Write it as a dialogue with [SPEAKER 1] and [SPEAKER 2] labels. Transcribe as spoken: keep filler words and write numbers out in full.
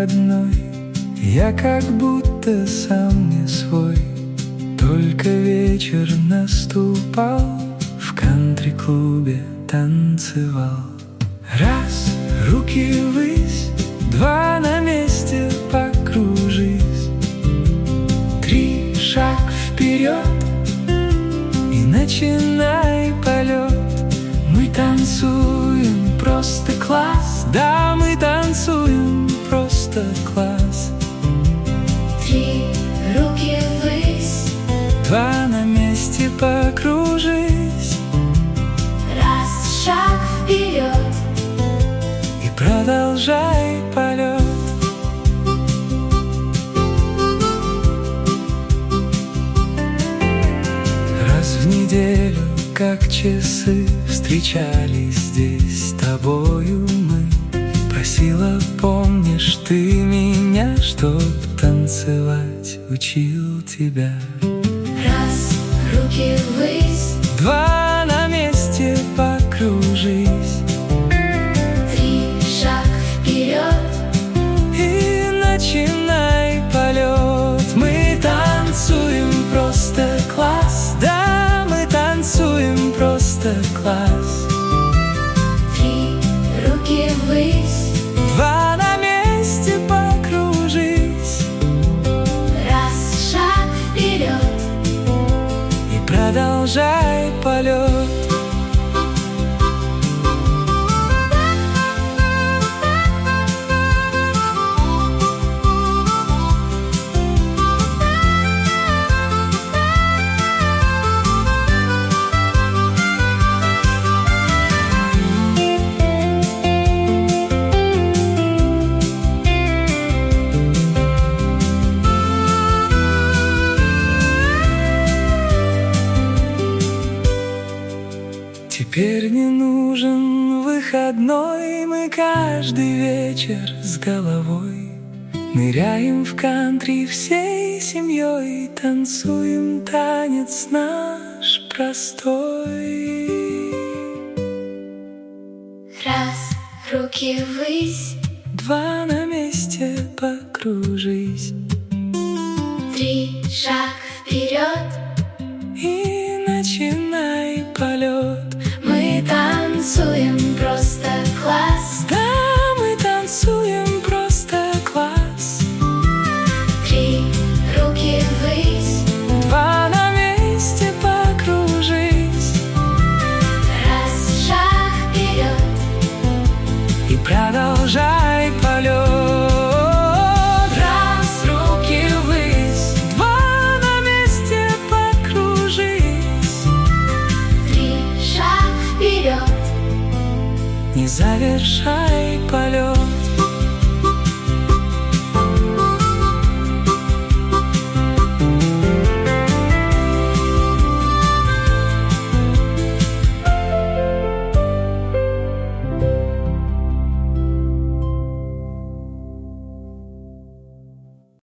[SPEAKER 1] выходной, я как будто сам не свой. Только вечер наступал, в кантри-клубе танцевал. Раз, руки ввысь, два, на месте покружись. Три, шаг вперед, и начинай полет. Мы танцуем просто класс, да, мы танцуем просто класс.
[SPEAKER 2] Три, руки ввысь,
[SPEAKER 1] два, на месте покружись.
[SPEAKER 2] раз, шаг вперед,
[SPEAKER 1] и продолжай полет. Раз в неделю, как часы, встречались здесь с тобою мы. Просила, помнишь ты меня, чтоб танцевать учил тебя.
[SPEAKER 2] раз, руки ввысь,
[SPEAKER 1] два, на месте покружись.
[SPEAKER 2] три, шаг вперед,
[SPEAKER 1] и начинай полет. Мы танцуем просто класс, да, мы танцуем просто класс.
[SPEAKER 2] три, руки ввысь,
[SPEAKER 1] два, на месте покружись.
[SPEAKER 2] раз, шаг вперед,
[SPEAKER 1] и продолжай полет. Теперь не нужен выходной, мы каждый вечер с головой ныряем в кантри всей семьей, танцуем танец наш простой.
[SPEAKER 2] раз, руки ввысь,
[SPEAKER 1] два, на месте покружись.
[SPEAKER 2] три, шаг